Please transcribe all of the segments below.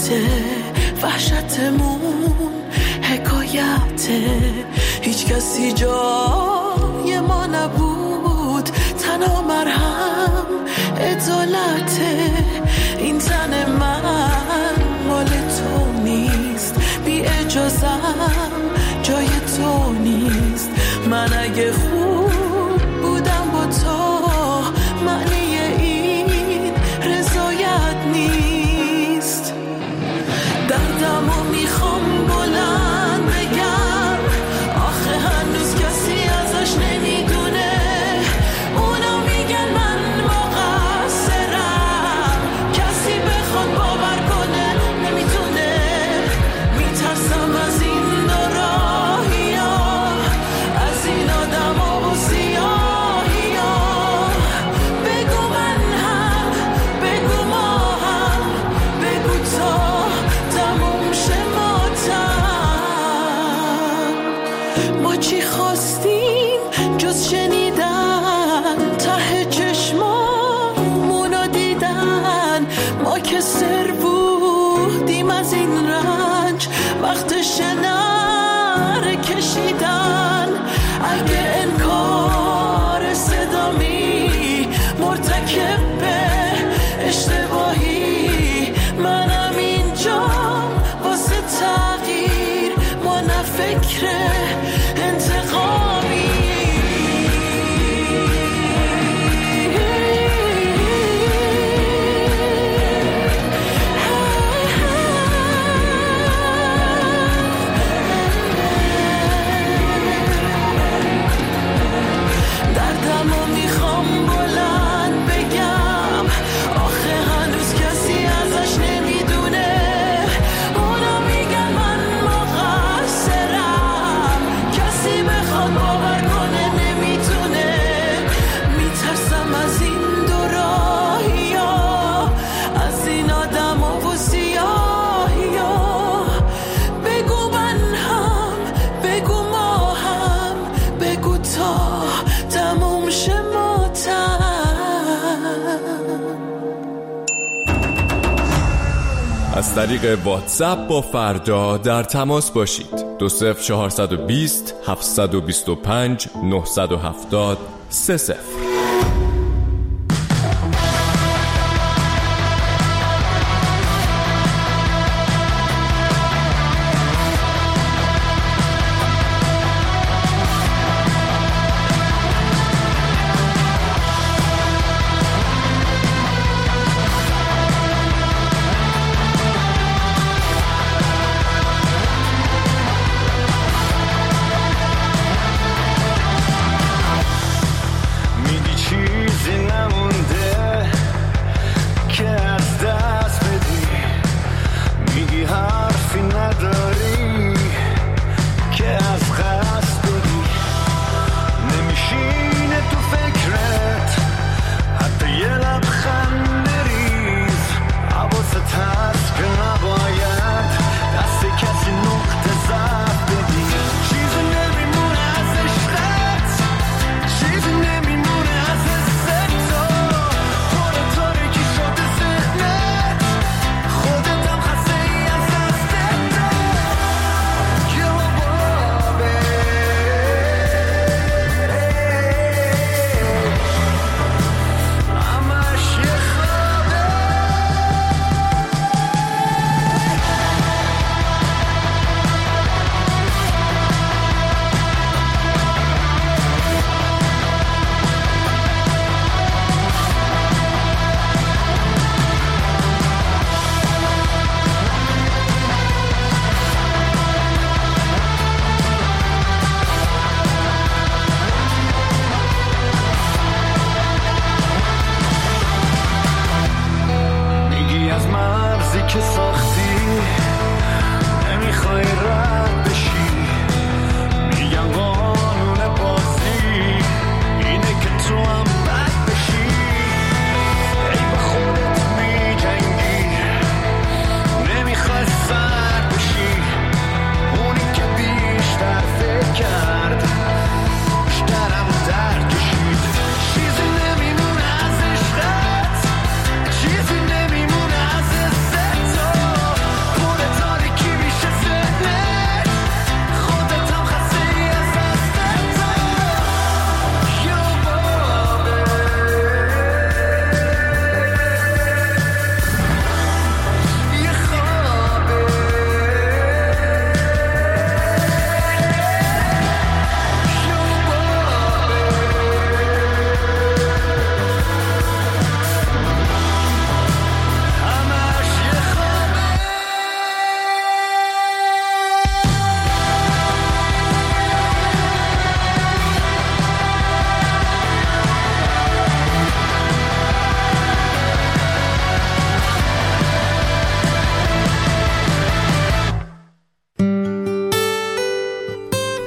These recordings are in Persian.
وحشتمون حکایته، هیچ کسی جای ما نبود، تنها مرهم عدالته. این تن من مال تو نیست، بی اجازم جای تو نیست. من اگه خوب بودم با تو، معنی این رضایت نیست. دردمو میخوام بلند بگم، آخه هنوز کسی ازش نمیدونه. اونا میگن من مقصرم، کسی بخواد باور کنه نمیتونه. میترسم از این دو راهیا، از این آدما و سیاهیا. بگو من هم، بگو ما هم، بگو تا تموم شه ماتم. ما چی خواستیم جز شنیدن، ته چشمامونو دیدن. ما که سر بودیم از این رنج، وقتش نره کشیدن. اگه انکار صدامی مرتکب به اشتباهی، منم اینجام واسه تغییر، ما نه فکر انتقامی. دردمو میخوام بلند بگم، آخه هنوز کسی ازش نمیدونه. اونا میگن من مقصرم، کسی بخواد باور کنه نمیتونه. میترسم از این دو راهیا، از این آدما و سیاهیا. بگو من هم، بگو ما هم، بگو تا تموم شه ماتم. از طریق واتساپ با فردا در تماس باشید. 20420 725 970 30.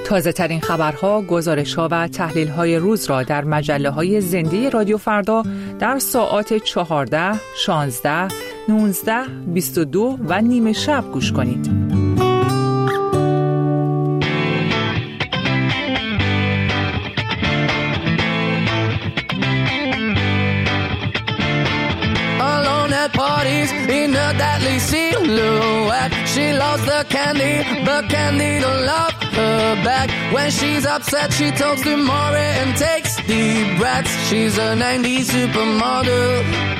تازه ترین خبرها، گزارش‌ها و تحلیل‌های روز را در مجله‌های زنده رادیو فردا در ساعات 14، 16، 19، 22 و نیم شب گوش کنید. Parties in a deadly silhouette. She loves the candy, but candy don't love her back. When she's upset, she talks to Maury and takes deep breaths. She's a 90s supermodel.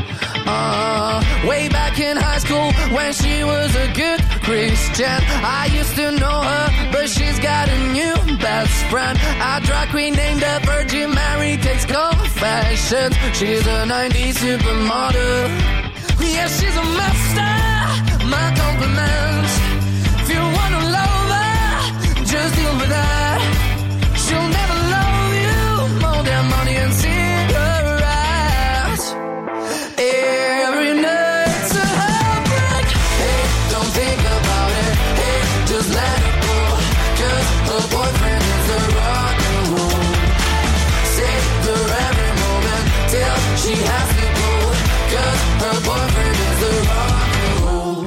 Way back in high school when she was a good Christian, I used to know her, but she's got a new best friend. A drag queen named the Virgin Mary takes confessions. She's a 90s supermodel. Yeah, she's a master, my compliments. If you wanna love her, just deal with her. She'll never love you more than money and cigarettes. Every night's a heartbreak. Hey, don't think about it. Hey, just let it go. 'Cause her boyfriend is a rock and roll. Save her every moment till she has to go. 'Cause her boyfriend is a rock and roll.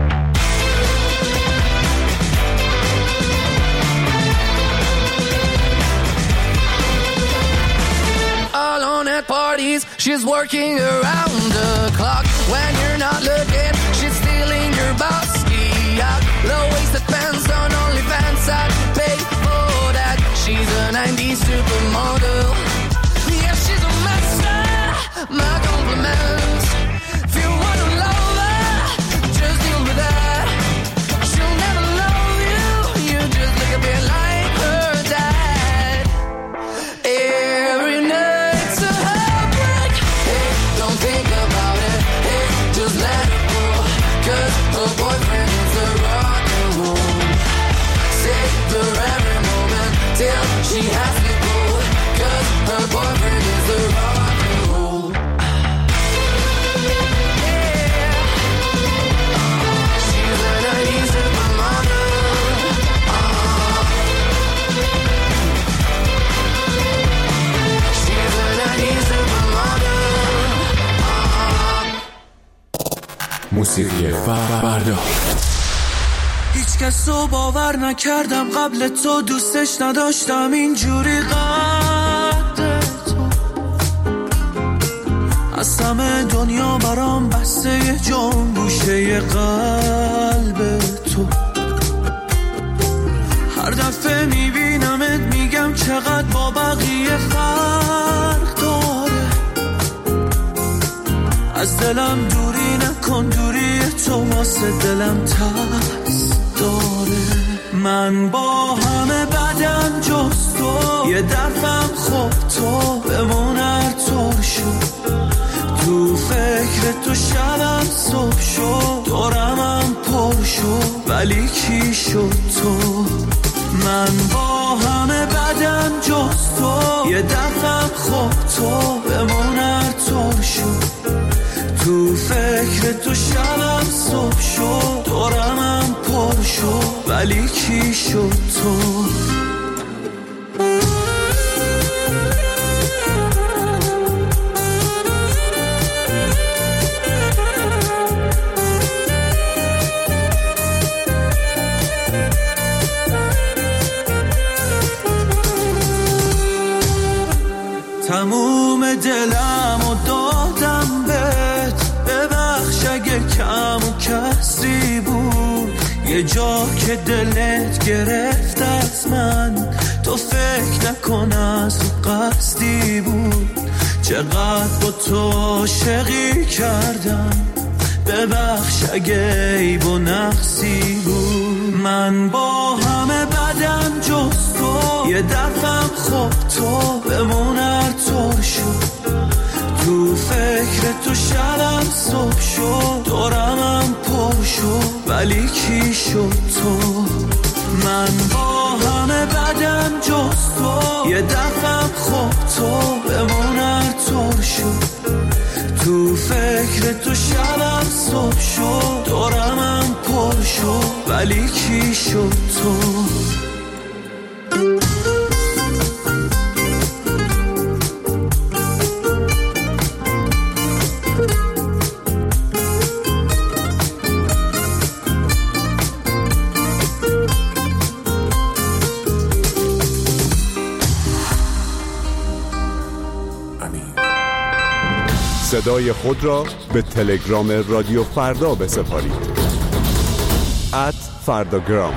Alone at parties, she's working around the clock. When you're not looking, she's stealing your bossy out. Low-waisted pants on OnlyFans, I'd pay for that. She's a 90s supermodel. Yeah, she's a master, my compliments. If you wanna love her, just deal with her. She'll never love you, you just look a bit like her dad. Every night's a heartbreak. Hey, don't think about it. Hey, just let it go. 'Cause her boyfriend is a rock and roll. Save her every moment till she has to go. 'Cause her boyfriend is a rock and roll. موسیقی فردا. هیچ کس رو باور نکردم قبل تو، دوستش نداشتم اینجوری قد تو. از همه دنیا برام بسته یه جان گوشه قلب تو. هر دفعه میبینمت میگم چقدر با بقیه فرق داره. از دلم دوری نکن، دوری تو واسه دلم ترس داره. من با همه بدم جز تو، یه دفعم خوب تو بمون هر طور شد. تو فکر تو شبم صبح شد، دورمم پر شد ولی کی شد تو. من با همه بدم جز تو، یه دفعم خوب تو بمون هر طور شد. تو فکر تو شبم صبح شد، دورمم پر شد ولی کی شد تو. تموم دلم و دادم بهت، ببخش اگه کم و کسری بود. یه جا که دلت گرفت از من، تو فکر نکن از قصدی بود. چقدر با تو عاشقی کردم، ببخش اگه عیب و نقصی بود. من با همه بدم جز تو، یه دفعم خوب تو بمون هر طور شد. تو فکر تو شبم صبح شد، دورمم پر شد ولی کی شد تو. من با همه بدم جز تو، یه دفعم خوب تو بمون هر طور شد. تو فکر تو شبم صبح شد، دورمم پر شد ولی کی شد تو. صدای خود را به تلگرام رادیو فردا بسپارید. @فرداگرام.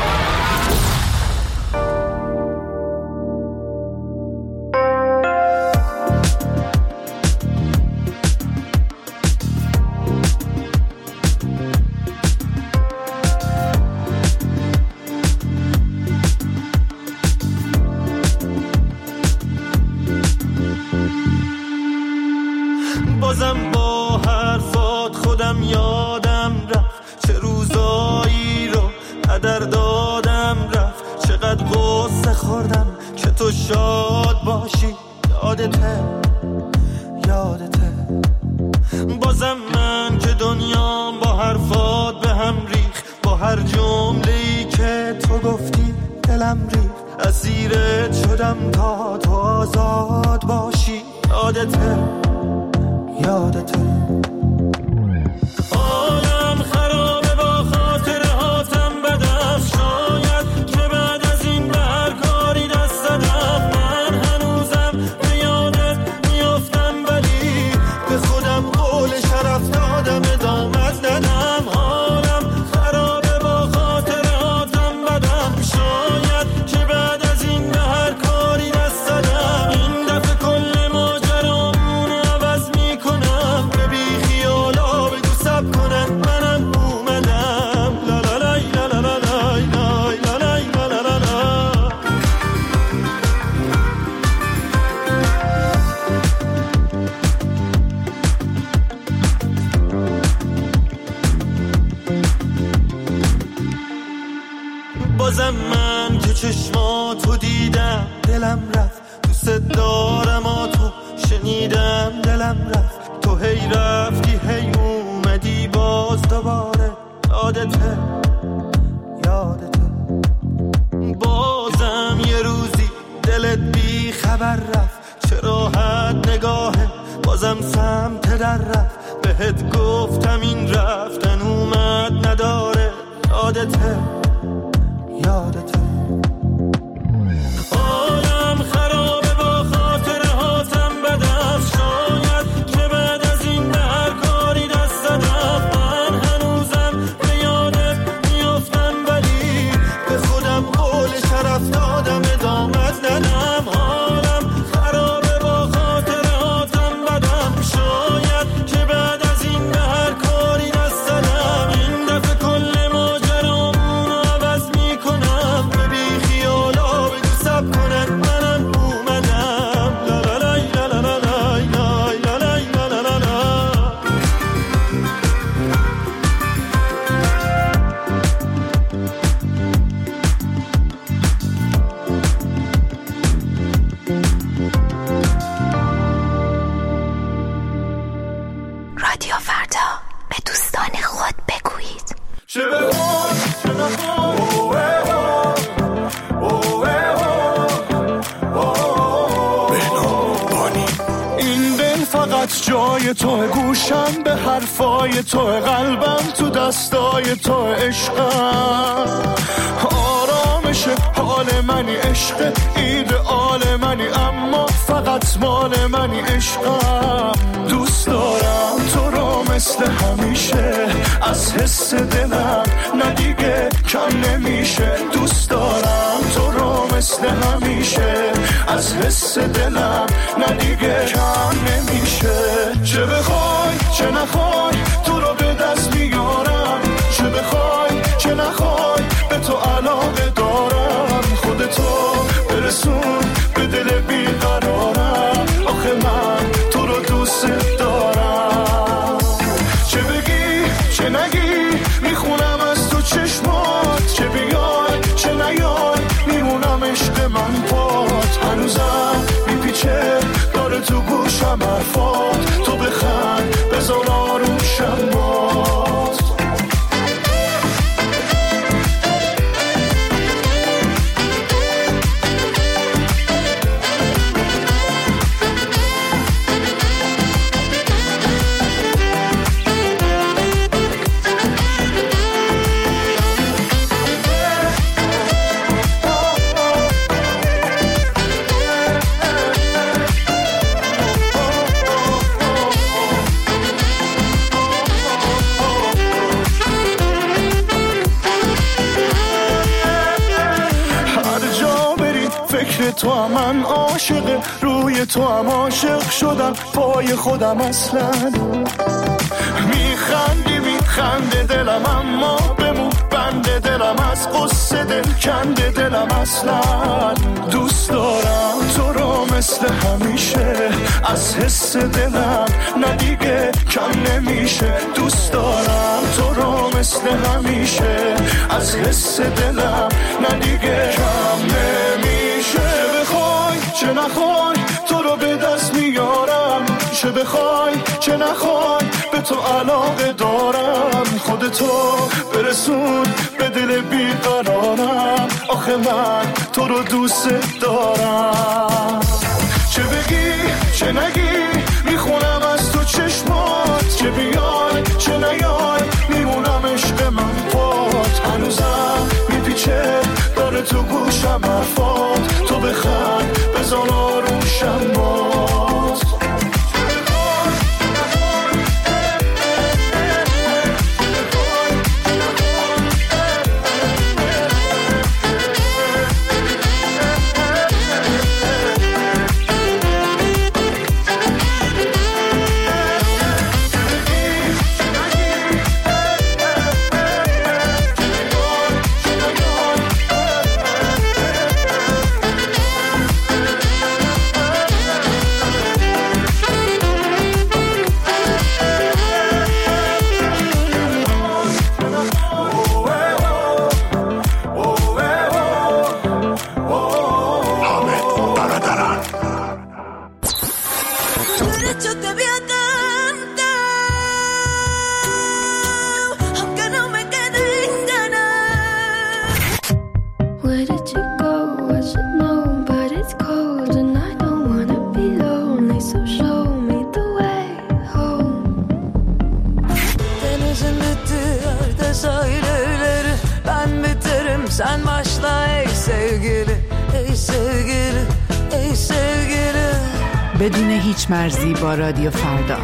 بازم با حرفات خودم یادم رفت، چه روزایی رو هدر دادم رفت، چقدر غصه خوردم که تو شاد باشی. یادته بازم من که دنیام با حرفات به هم ریخ، با هر جمله‌ای که تو گفتی دلم ریخ، اسیرت شدم تا تو آزاد باشی. یادته حالم خرابه با خاطره هاتم بدم، شاید که بعد از این به هر کاری دست دادم. من هنوزم به یادت میافتم، ولی به خودم قول شرف دادم ادامت ندم. حالم خرابه با خاطره هاتم بدم، شاید که بعد از این به هر کاری دست دادم. این دفعه کل ماجرامون عوض میکنم، به بی خیالا بگو سب کنن منم اومدم. لا لا لای لا لا لا لای لای لا لای لا لا لا لا. بازم من که چشماتو دیدم دلم رفت، دوست دارم تو شنیدم دلم رفت. تو هی رفتی هی اومدی باز دوباره. یادته بازم یه روزی دلت بی خبر رفت، چه راحت نگاهه بازم سمت در رفت. بهت گفتم این رفتن اومد نداره. یادته حالم خرابه با خاطره هاتم بدم، شاید که بعد از این به هر کاری دست دادم. من هنوزم به یادت میافتم، ولی به خودم قول شرف دادم ادامت ندم. حالم خرابه با خاطره هاتم بدم، شاید که بعد از این به هر کاری دست دادم. این دفعه کل ماجرامون عوض میکنم، به بی خیالا بگو سب کنن منم اومدم. لا لا لای لا لا لا لای لای لا لای لا لا لا لا. رادیو فردا، به دوستان خود بگویید. چه بخواد چه نخواد این دل فقط جای تو، گوشم به حرفای تو، قلبم تو دستای تو، عشقم آرامش حال منی، عشق ایدئال منی، اما فقط مال منی. عشقم دوست دارم تو رو مثل همیشه، از حس دلم ندیگه کم نمیشه. دوست دارم تو رو مثل همیشه، از حس دلم ندیگه کم نمیشه. چه بخوای چه نخوای تو رو به دست میارم، چه بخوای چه نخوای به تو علاقه دارم. خودتو برسون به دل بیقرارم، آخه من تو رو دوست دارم. چه بگی چه نگی میخونم از تو چشمات، چه بیای چه نیای میمونم عشق من پات. هنوزم میپیچه داره تو گوشم حرفات، تو بخند بذار آرومشم باز. فکر تو هم من عاشق، روی تو هم عاشق شدم، پای خودم اصلا. میخنده دلم اما بمون بنده دلم، از قصه دل کنده دلم اصلا. دوست دارم تو رو مثل همیشه، از حس دلم نه دیگه کم نمیشه. دوست دارم تو رو مثل همیشه، از حس دلم نه دیگه کم نمیشه. بخوای چه نخوای تو رو به دست میارم، چه بخوای چه نخوای به تو علاقه دارم. خودتو برسون به دل بیقرارم، آخه من تو رو دوست دارم. چه بگی چه نگی میخونم از تو چشمات، چه بیای چه نیای میمونم عشق من پات. هنوزم میپیچه داره تو گوشم حرفات، تو بخند بزن آروشم بات. Sen başla ey sevgili, ey sevgili, ey sevgili. بدون هیچ مرزی با رادیو فردا.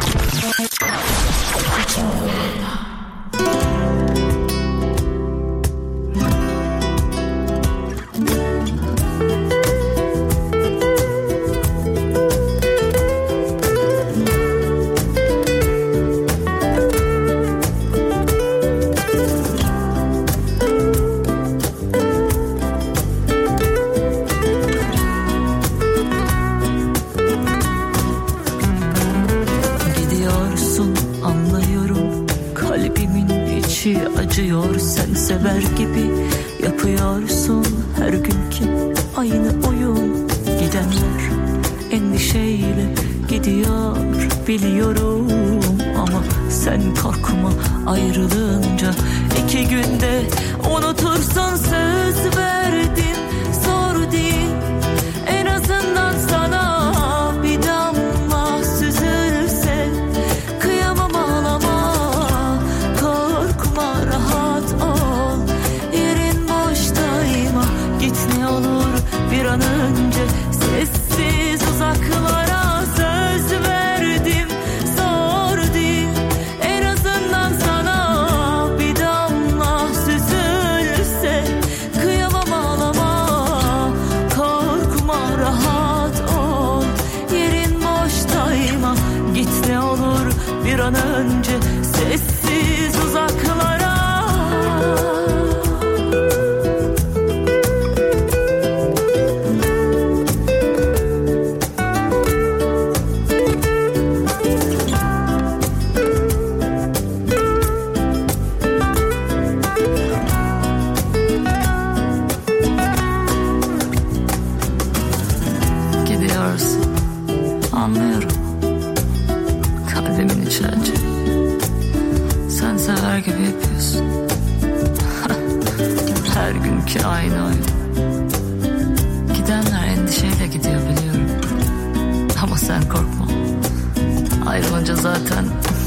Acıyor sen sever gibi yapıyorsun her günkü aynı oyun. Gidenler endişeyle gidiyor biliyorum, ama sen korkma ayrılınca 2 günde unutursun, söz verdim zor değil. En azından sana bir damla süzülse kıyamam ağlama. Korkma rahat ol, yerin boştayma. Git ne olur bir an önce sessiz uzaklara, söz verdim zor değil. En azından sana bir damla süzülse kıyamam ağlama. Korkma rahat ol, yerin boştayma. Git ne olur bir an önce sessiz uzaklara. Gidiyorsun, anlıyorum kalbimin içi acı. Sen sever gibi yapıyorsun. Her günkü aynı oyun. Gidenler endişeyle gidiyor biliyorum, ama sen korkma. Ayrılınca zaten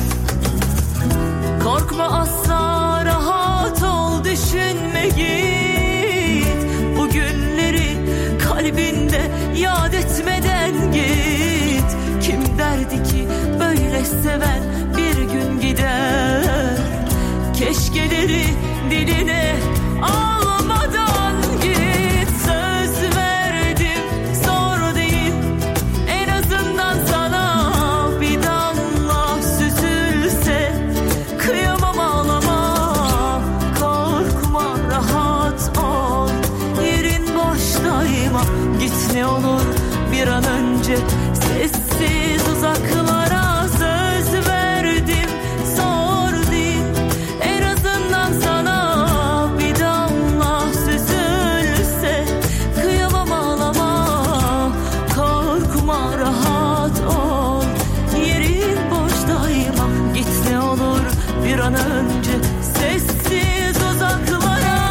korkma asla, rahat ol, düşünme git. Bu günleri kalbinde yad etmeden git. Kim derdi ki böyle seven bir gün gider. Keşkeleri diline almadan git. Söz verdim ne olur bir an önce sessiz uzaklara söz verdim, sordum. En azından sana bir damla süzülse, kıyamam ağlama, korkma rahat ol, yerin boş daima. Git ne olur bir an önce sessiz uzaklara.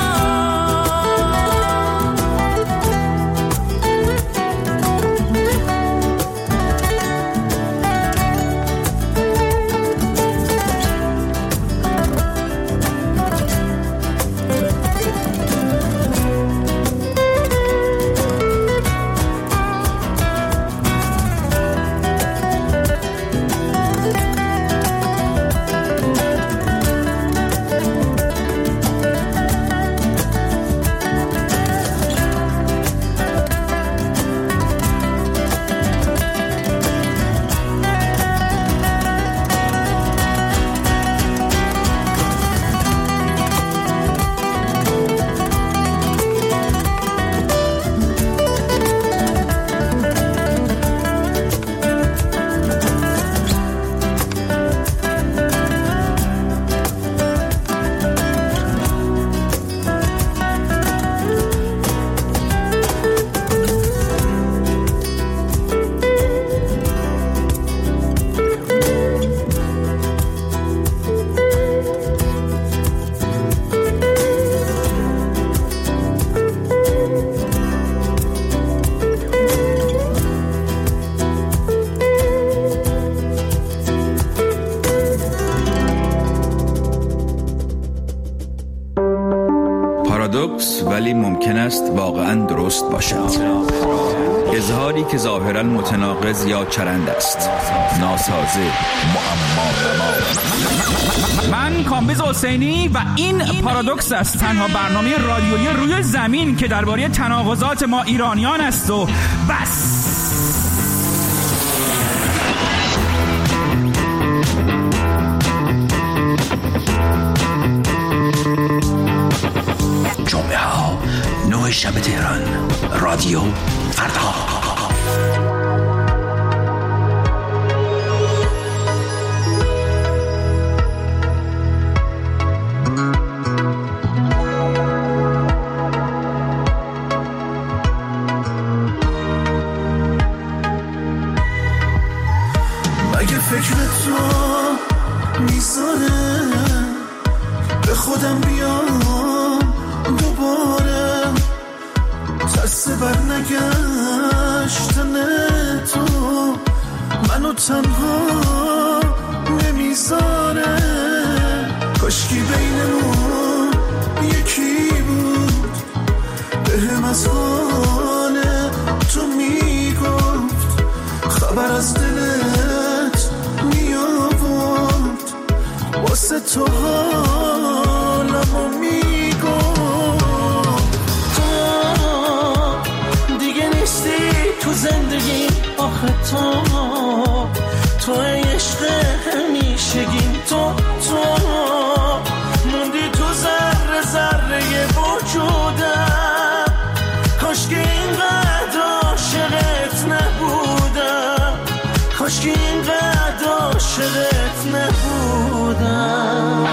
پارادوکس ولی ممکن است واقعا درست باشد. اظهاری که ظاهرا متناقض یا چرند است، ناسازه، معما. من کامبیز حسینی و این پارادوکس است، تنها برنامه رادیویی روی زمین که درباره تناقضات ما ایرانیان است و بس. جمعه ها 9 شب تهران، رادیو فردا. مگه فکر تو میذاره به خودم بیام دوباره، ترس بر نگشتن تو منو تنها نمیذاره. کاشکی بینمون یکی بود، بهم از حال تو میگفت، خبر از دلت میآورد، واسه تو حالمو میگفت. تو دیگه نیستی تو زندگی، آخه تو عشق همیشگیم، تو موندی تو ذره ذره وجودم. کاش که اینقدر عاشقت نبودم، کاش که اینقدر عاشقت نبودم.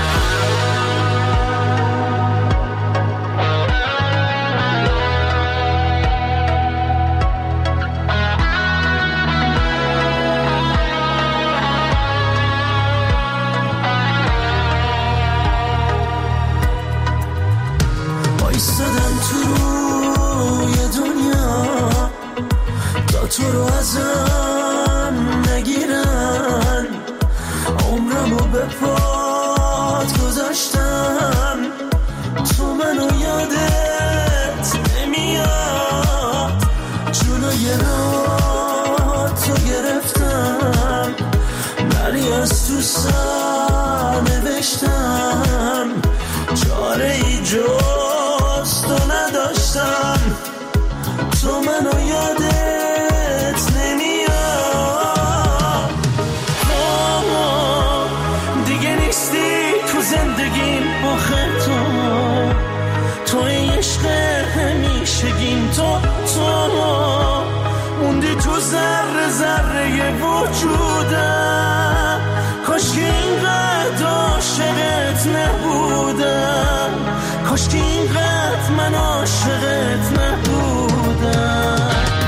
ایستادم تو روی دنیا تا تو رو ازم نگیرن، عمرمو به پات گذاشتم، تو منو یادت نمیاد، جلوی راه تو گرفتم، نری از تو سر نوشتم، چاره ای جز تو نداشتم، تو منو یادت نمیاد. دیگه نیستی تو زندگیم، آخه تو عشق همیشگیم، تو موجودم، کاش که اینقدر عاشقت نبودم، کاش که اینقدر من عاشقت نبودم.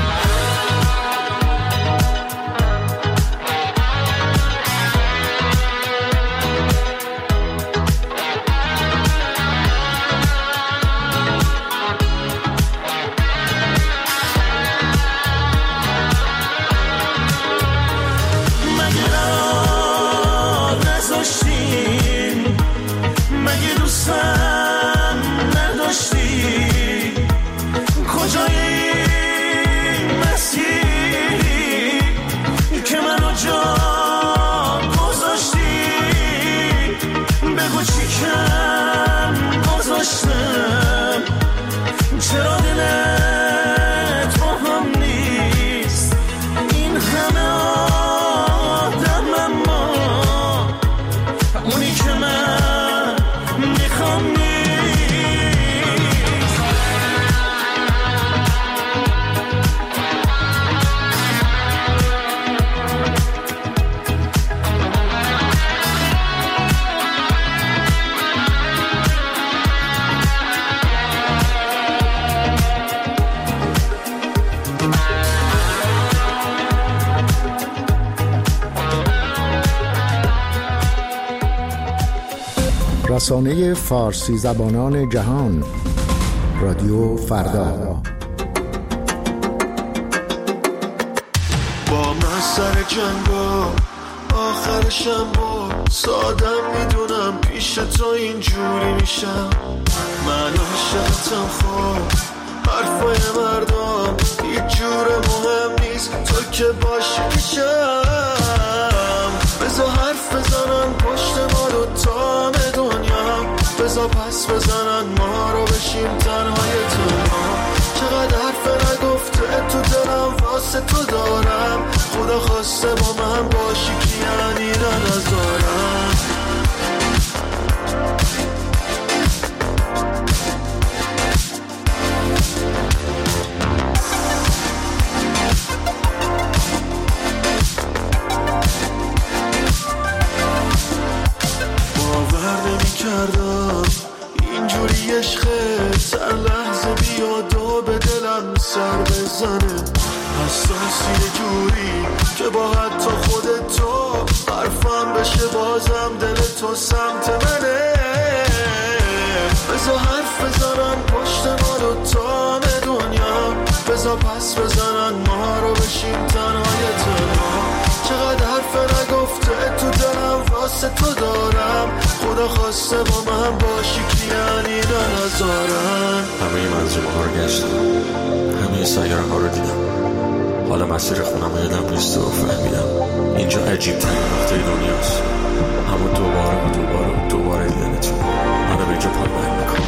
مگه دوستم نداشتی؟ کجای این مسیری که منو جا گذاشتی؟ بگو چی کم گذاشتم، چرا دلت با هم نیست؟ این همه آدم اما اونی که من میخوام نیست. رسانه فارسی زبانان جهان، رادیو فردا. با من سر جنگا آخرشم با سادم میدونم پیش تو اینجوری میشم. من عاشقتم، خب حرفای مردم هیچ جور مهم نیست، تو که باشی پیشم. بذار حرف بزنن پشت ما رو تا دنیا، بذار پس بزنن ما رو بشیم تنهای تنها. چقدر حرف نگفته تو دلم واسه تو دارم، خدا خواسته با من باشی که یعنی نذارم. اینجوری عشقت هر لحظه بیاد و به دلم سر بزنه. حساسی جوری که با حتی خودت تو حرفم بشه، بازم دل تو سمت منه. بذار حرف بزنن پشت ما رو تا دنیا، بذار پس بزنن ما رو بشیم تنهای تنها. چقدر حرف نگفته تو دلم واسه تو دارم، خدا خواسته با من باشی که یعنی نذارم. همه منظومه ها رو گشتم، همه سیاره ها رو دیدم، حالا مسیر خونم رو یادم نیست و فهمیدم اینجا عجیب ترین نقطه دنیاست. همون دوباره دیدنتون منو به اینجا پایمال میکنم.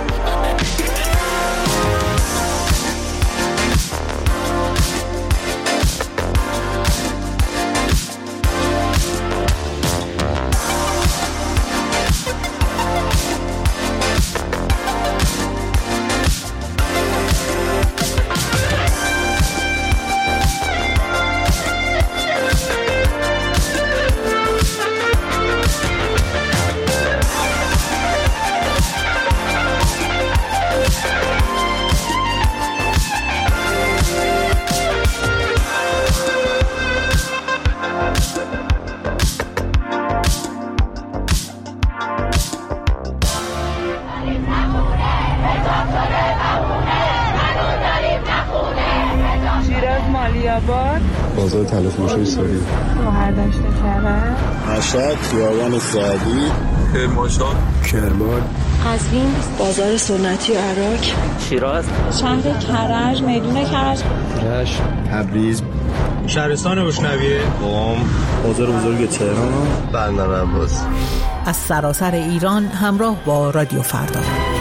بازار تلفروشی ساری، مهردشت کرد، مشهد، خیابان سعدی، کرمانشاه، کرمان، قزوین، بازار سنتی عراق، شیراز، شهر کرج، میدون کرج، رشت، تبریز، شهرستان بوشنویه، قم، بازار بزرگ تهران، بندر عباس. از سراسر ایران همراه با رادیو فردا.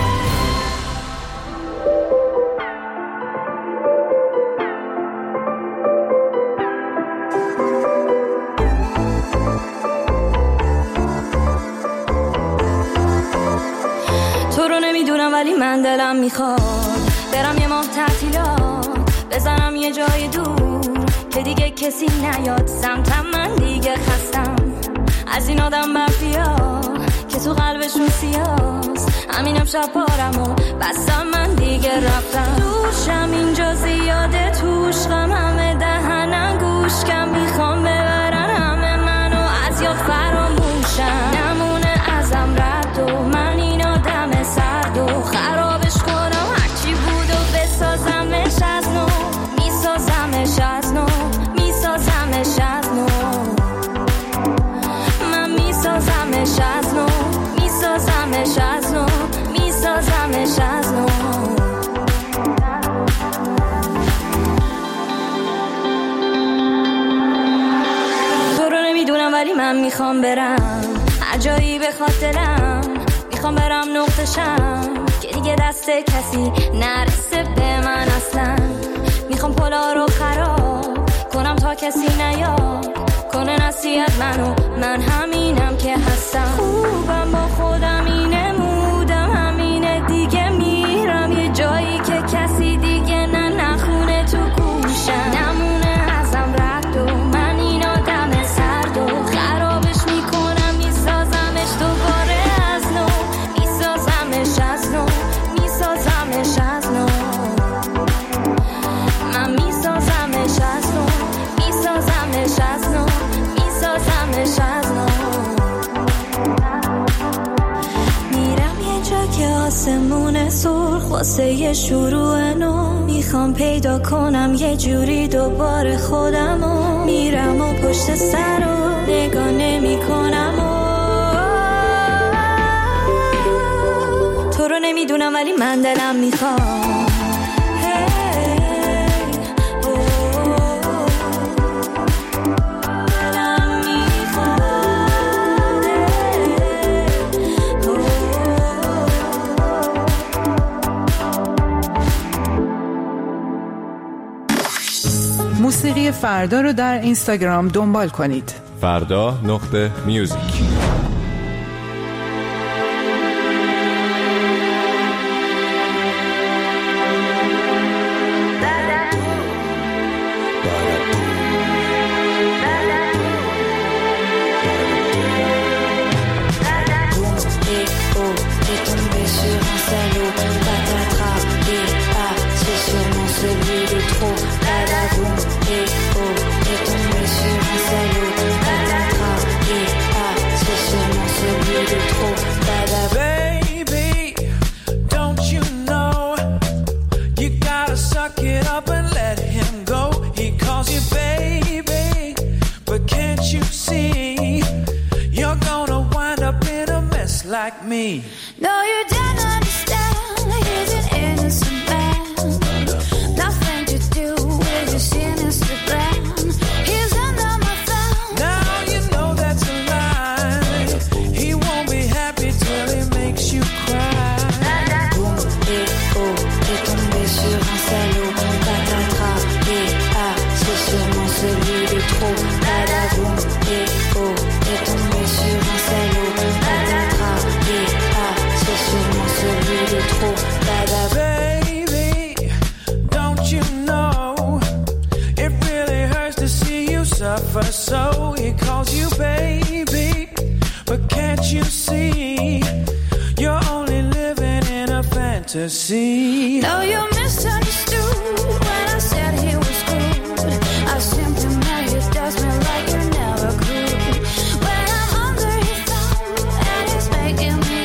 ولی من دلم میخواد برم یه ماه تعطیلات، بزنم یه جای دور که دیگه کسی نیاد سمتم، من دیگه خستم از این آدم مافیا که تو قلبشون سیاست. همین امشب پارم و بستم، من دیگه رفتم. دوشم اینجا زیاده، توش غم همه دهنم گوش کم، میخوام ببرن همه منو از یاد فراموشم. نمونه ازم رد و من این آدم سرد و خرابش کنم، هرچی بود و بسازمش از نو، میسازمش از نو، میسازمش از نو، من میسازمش از نو، میسازمش از نو، میسازمش از نو. تو رو نمیدونم ولی من میخوام برم هر جایی بخواد دلم، میخوام برم نقطشم که دیگه دست کسی نرسه به من اصلا. میخوام پلا رو خراب کنم تا کسی نیاد کنه نصیحت منو، من همینم که هستم. خوبم با خودم اینه مودم همینه دیگه، میرم یه جایی که کسی دیگه نخونه تو گوشم. نمونه ازم رد و من این آدم سرد و خرابش میکنم، میسازمش دوباره از نو، میسازمش از نو، میسازمش از نو، من میسازمش از نو، میسازمش از نو، میسازمش از نو. میرم یه جا که آسمون سرخ واسه یه شروع نو، میخوام پیدا کنم یه جوری دوباره خودمو. میرم و پشت سر رو نگاه نمی کنم تو رو نمیدونم ولی من دلم میخوام. موسیقی فردا رو در اینستاگرام دنبال کنید. فردا.music. Like me. No, you don't understand. He's an innocent man. Nothing to do with your sinister plan. He's under my thumb. Now you know that's a lie. He won't be happy till he makes you cry. Boum et oh, t'es tombé sur un salaud. Patatras et ah, c'est sûrement celui de trop. Badaboum et oh, t'es tombé sur un salaud. Patatras. Baby, don't you know it really hurts to see you suffer, so he calls you baby. But can't you see you're only living in a fantasy? No, you misunderstood when I said he was good. I simply meant he does me like you never could. When I'm under his thumb and he's making me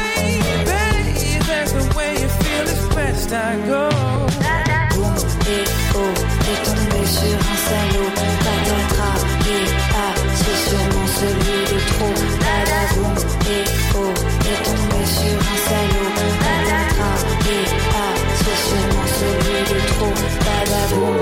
I go. Boum et oh, t'es tombé sur un salaud. Patatras et ah, c'est sûrement celui de trop. Badaboum et oh, t'es tombé sur un salaud. Patatras et ah, c'est sûrement celui de trop. Badaboum.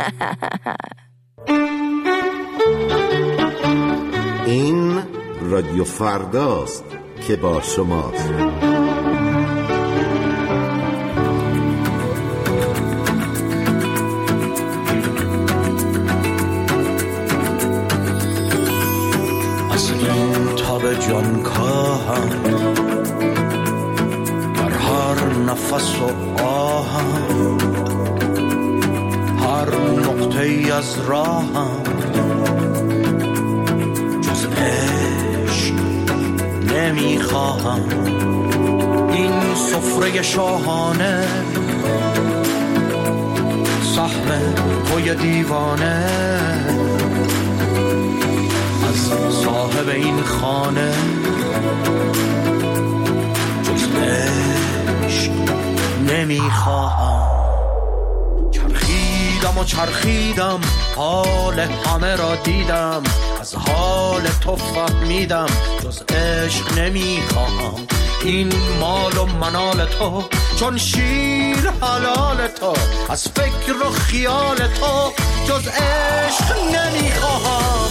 این رادیو فرداست که با شماست. از این تاب جان کاهم در هر نفس و آهم، هر نقطه ای از راهم جز عشق نمیخواهم. این سفره شاهانه سهم پای دیوانه از صاحب این خانه جز عشق نمیخواهم. چرخیدم و چرخیدم حال همه را دیدم، از حال تو فهمیدم جز عشق نمیخواهم. این مال و منال تو چون شیر حلال تو، از فکر و خیال تو جز عشق نمیخواهم.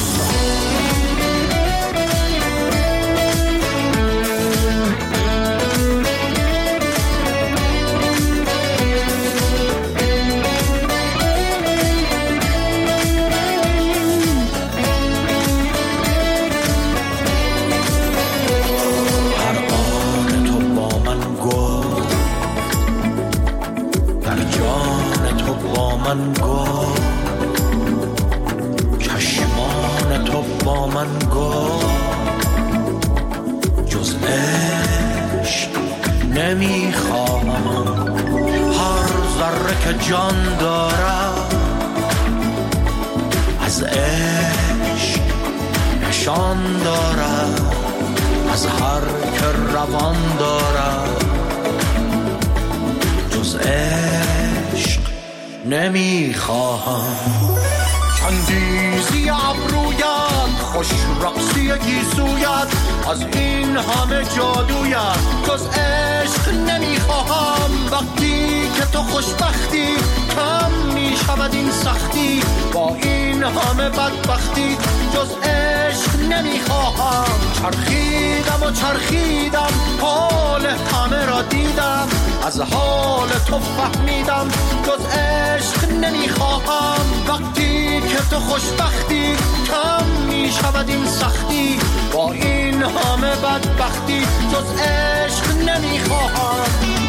من گفت چشمان تو با من گفت جز عشق نمیخواهم. هر ذره که جان دارم از عشق نشان دارم، از هر که روان دارم جز عشق نمیخواهم. چندیزی ابرویت، خوش رقصی گیسویت، از این همه جادویت جز عشق نمیخواهم. وقتی که تو خوشبختی کم میشود این سختی، با این همه بدبختی جز عشق نمیخواهم. چرخیدم و چرخیدم حال همه را دیدم، از حال تو فهمیدم جز عشق نمیخواهم. وقتی که تو خوشبختی کم میشود این سختی، با این همه بدبختی جز عشق نمیخواهم.